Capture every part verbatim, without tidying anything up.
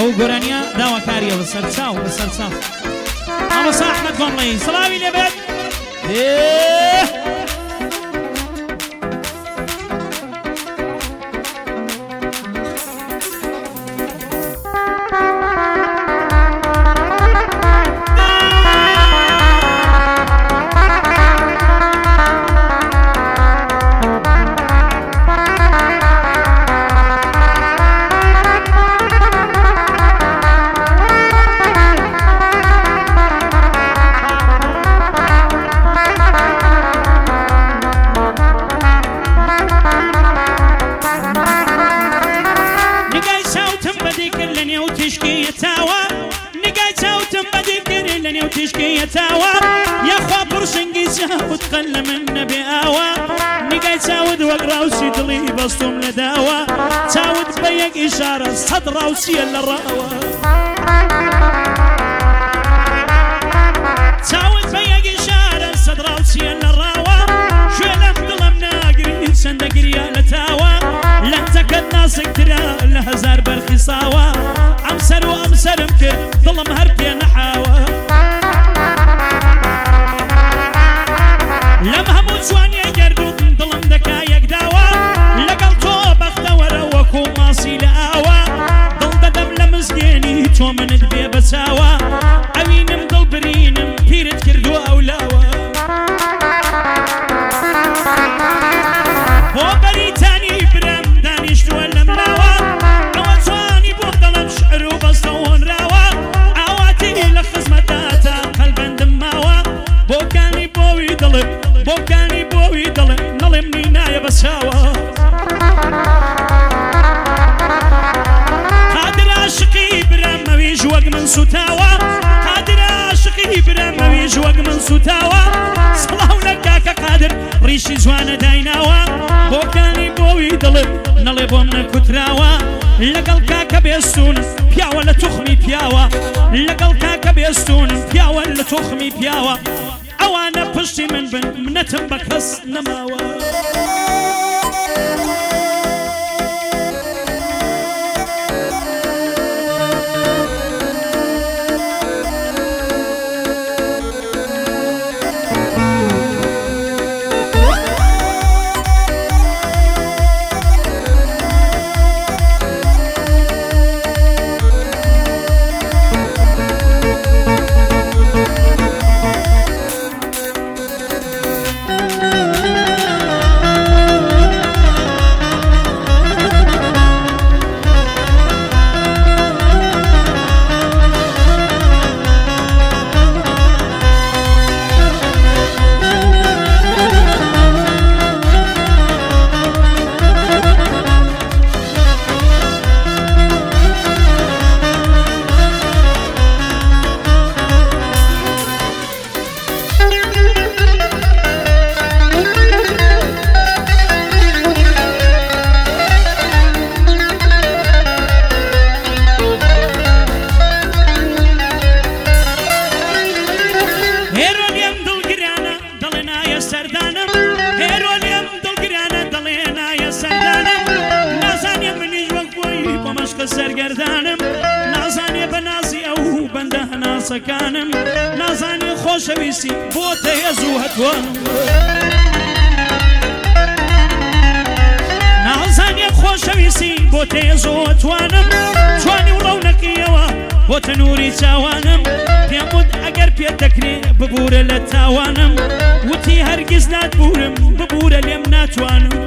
ئەو گۆرانیە داواکاریە بەسەر چاو بەسەر چاو ئامۆستا ئەحمەد کۆمڵی سڵاوی لێبێت وتقل من نبي آوا نقاي تاود وقراوسي دلي بسطم لداوا تاود بيك إشارة صدر وسي الراوا تاود بيك إشارة صدر وسي الراوا شو لم ظلم ناقري سندقري لتاوا لن تكد ناسك ترى لهزار برخصاوا أمسر وأمسر مكر ظلم هربي نحاوا لم هموت شواني يردود ظلم دكايك داوا لقل تو بختور وكو ماسي لآوا ضل ددم لمزقيني تو من دبي بساوا عوينم ضل برينم بيرت كردو أولاوا هو بريتاني برم دانيش دولم لاوا عوان شواني بوغدلم شعرو بستون راوا عواتي لخزمتاتا قلبا دماوا بوكاني بوي ضلب بوكاني بوي ضلب نظمني نايا بساوا قادر عاشقي برم ويج وق من ستاوا قادر عاشقي برم ويج وق من ستاوا صلاو لكاك قادر ريشي زوانا دايناوا بوكاني بوي ضلب نلبو من كتراوا لقل كاك بيستون بياوا لتخمي بياوا لقل كاك بيستون بياوا لتخمي بياوا أوانا بشتي من بن منتم بكس نماوا سرگردانم نازانی بنازی او بنده ناسکانم نازانی خوشویسی بوته یزوهتوانم نازانی خوشویسی بوته یزوهتوانم جوانی و رونقیوا بوته نوری چاوانم پیامود اگر پید دکری ببوره لتاوانم وتی هرگز ناتبورم ببوره لیم ناتوانم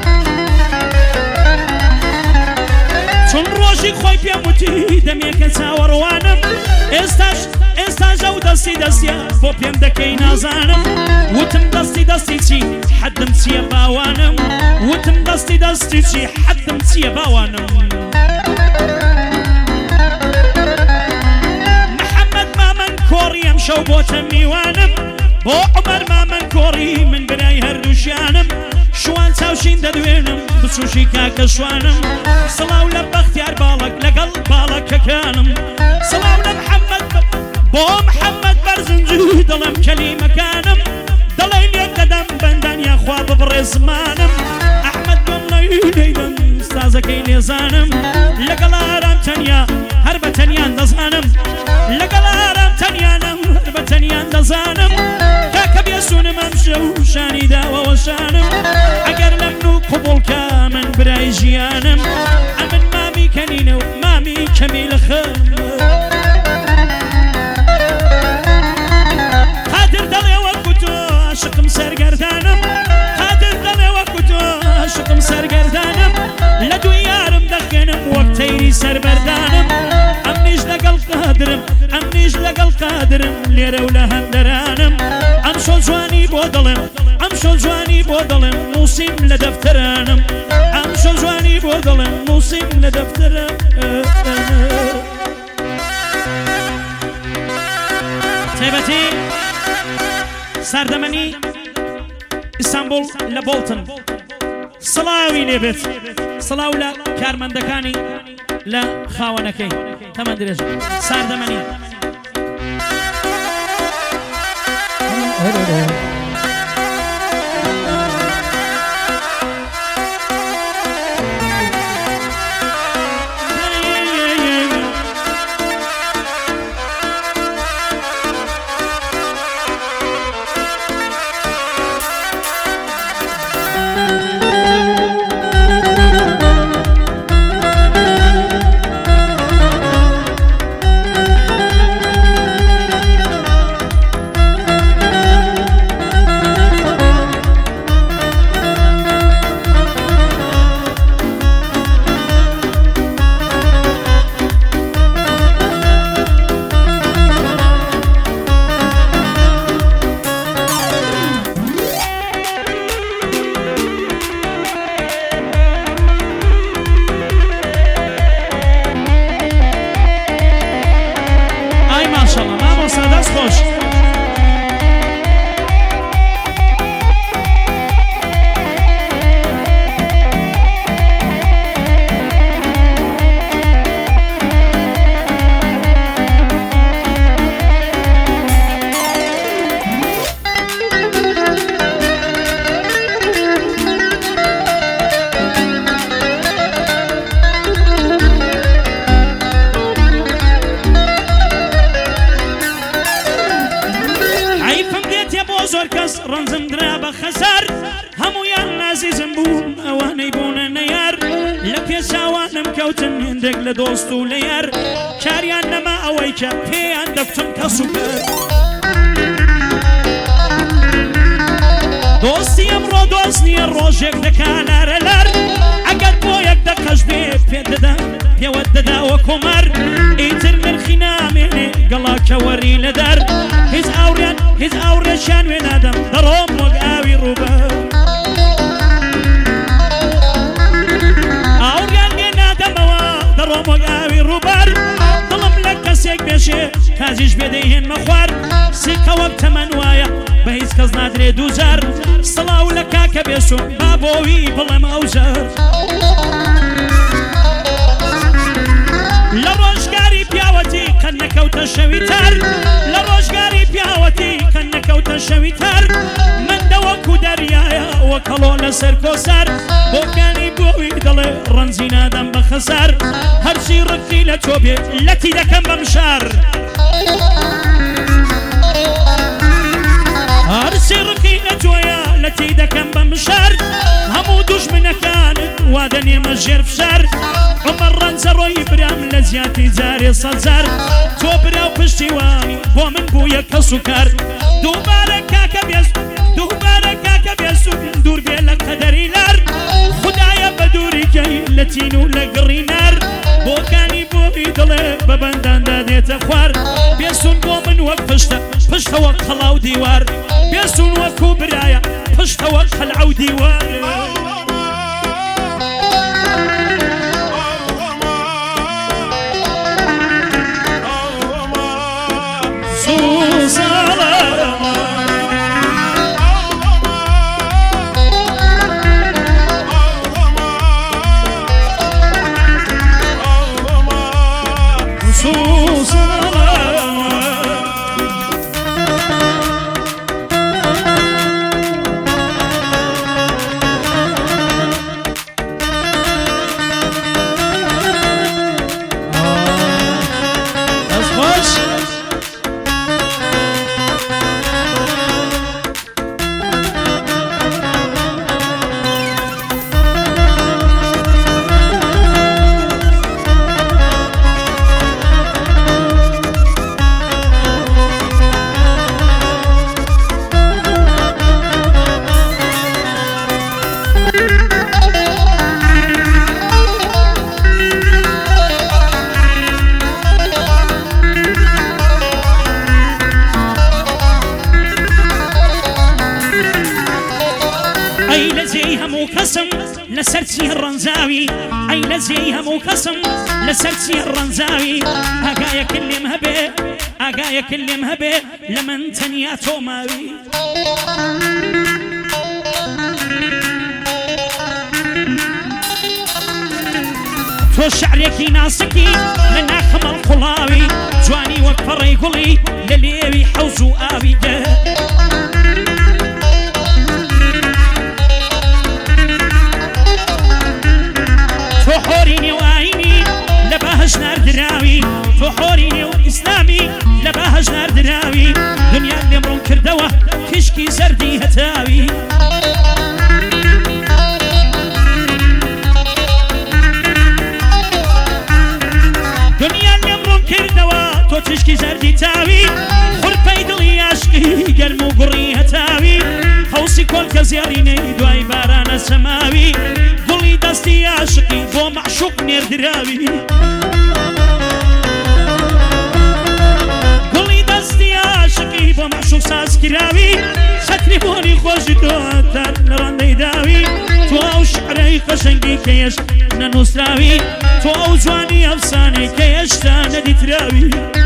چون روشی خوی پیاموتی دمیکن ساوروانم استاش استاج او دستی دستیا بو پیم دکی نازانم وتم دستی دستی چی حدم چی باوانم وتم دستی دستی چی حدم چی باوانم محمد ما من كوريم شو بوتم ميوانم بو عمر ما من كوري من بناي هردوشانم شوان تاوشين ددوينم بسوشي كاك شوانم صلاو لبختيار بالك لقل بالك كانم صلاو لمحمد بو محمد برزنجي دلم كلمة كانم دلين يقدم بندن يا خواب برزمانم احمد قمنا يديدم ئوستازەکەی لێزانم لەگەڵ ئارام تەنیا هەر بە تەنیان دەزانم لەگەڵ ئارام تەنیانم هەر بە تەنیان دەزانم کاکە بێسوونم ئەم شەو شانی داوەوە شانم ئەگەر لەم و قوبوڵکە من برای ژیانم ئەمن مامی کەنینە و مامی کەمی لە خەم قادر دەڵێ وەکو تۆ عاشقم سەرگەردانم قادر دەڵێ وەکو تۆ عاشقم سەرگەردانم لە دوو یارم دەخێنم وەک تەیری سەربەردانم ئەم نیش لەگەڵ قادرم ئەم نیش لەگەڵ قادرم لێرە و لە هەندەرانم ئەم شۆ جوانی بۆ دڵم ئەم شۆ جوانی بۆ دڵم نووسیم لە دەفتەرانم ئەم شۆ جوانی بۆ دڵم نووسیم لە دەفتەرانم تایبەتی ساردەمەنی ئیستانبول لە بۆڵتن سڵاوی لێبێت سڵاو لە کارمەندەکانی لە خاوەنەکەی تەمەن درێژ ساردەمەنی زۆر کەس ڕەنجم درا بە خەسار هەموویان نازیزم بوون ئەوانەی بوونە نەیار لە پێچاوانم کەوتن هێندێک لە دۆست و لە یار کاریان نەما ئەوەی کە پێیان دەکتم کەس و کەر دۆستی ئەمڕۆ دۆست نییە ڕۆژێک دەکانارە لەر ئەگەر بۆ یەک دەقەش بێ پێ دەدا پێوە دەداوە کۆمەر ئیتر نرخی نامێنێ گەڵاکە وەری لە دەر هیچ ئاوڕێن هیچ ئاوڕێشیان وێ نادەم دەڕۆم وەک ئاوی ڕووبەر ئاوڕیان لێ نادەمەوە دەڕۆم وەک ئاوی ڕووبەر دڵم لە کەسێک بێشێ کازیش بێدەیهێنمە خوار سیقەوەک تەمەن وایە بە هیچ کەس نادرێ دووجار سڵاو لە کاکە بێسوون با بۆوی بڵێم ئەوژەر لە ڕۆژگاری پیاوەتی قەت نەکەوتە شەوی تار لە ڕۆژگاری پیاوەتی قەت نەکەوتە شەوی تار من دەوەکو دەریایە وەکەڵۆ لەسەر کۆسار بۆکانی بۆوی دڵێ ڕەنجی نادەم بە خەسار هەرچی ڕقی لە تۆ بێت لەتی دەکەم بەم شار هەرچی ڕقی لە تۆیە لەتی دەکەم بەم شار هەموو دوژمنەکانت وا دەنێمە ژێر فشار عمر ڕەنجە ڕۆی برام لە زیاتی جارێ سەجار تۆ براو پشتیوانی بۆ من بوویە کەس و کار دووبارە کاکە بێز دووبارە کاکە بێسوون دوور بێ لە قەدەری لار خودایە بە دووریکەی لە تین و لە گڕی نار بۆکانی بۆی دڵێ بە بەنداندا دێتە خوار بێسوون بۆ من وەک پشتە پشتە وەک خەڵاو دیوار بێسوون وەکو برایە پشتە وەک خەلعە و دیوار ئەی لە جێی هەموو کەسم لەسەر چی ڕەنجاوی ئەی لە جێی هەموو کەسم لەسەر چی ڕەنجاوی ئاگایەکن لێم هەبێ ئاگایەکن لێم هەبێ لە من تەنیا تۆ ماوی تۆ شعرێکی ناسکی لە ناخەمەڵ قوڵاوی جوانی وەک پەڕەی گوڵی لە لێوی حەوز و ئاوی دە تۆ حۆری نێوایینی لە باهەژ ناردراوی تۆ حۆری نێو ئیسلامی لە باهەژ ناردراوی دنیا لێمڕۆن کردەوە کشکی زەردی هەتاوی تۆ تشکی زەردی تاوی خوڕپەی دڵی عاشقی گەرم و گوڕی هەتاوی هەوسی کۆلکە زێڕینەی دوای بارانە سەماوی گوڵی دەستی عاشقی بۆ مەعشوق نێردراوی گوڵی دەستی عاشقی بۆ مەعشوق سازکراوی چەتری بۆنی خۆشی تۆ هەتان لە ڕەندەی داوی تۆ ئەو شعرەی قەشەنگی کە هێشتا نەنووسراوی تۆ ئەو جوانی ئەفسانەی کە هێشتا نەدیتراوی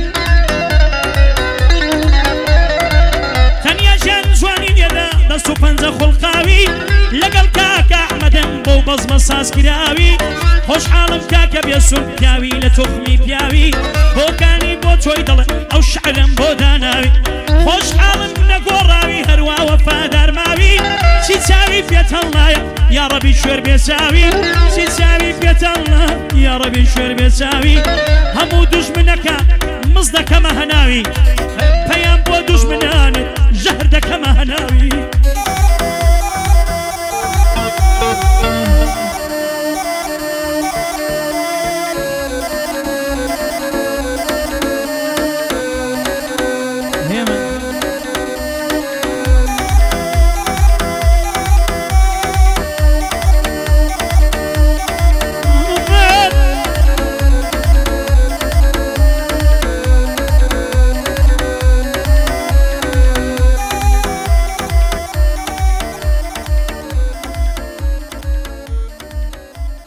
دەست و پەنجە خوڵقاوی لەگەڵ کاکە ئەحمەدم بۆ بەزمە سازکراوی خۆشحاڵم کاکە بێسوود پیاوی لە تۆخمی پیاوی بۆکانی بۆ تۆی دەڵێ ئەو شعرم بۆ داناوی خۆشحاڵم نەگۆڕاوی هەروە وەفادار ماوی چی چاوی پێتەڵایە یا ڕەبی شوێر بێچاوی چی چاوی پێتەڵە یا ڕەبی شوێر بێچاوی هەموو دوژمنەکە مزد دەکەمە هەناوی پەیام بۆ دوژمنانت ژەهر دەکەمە هەناوی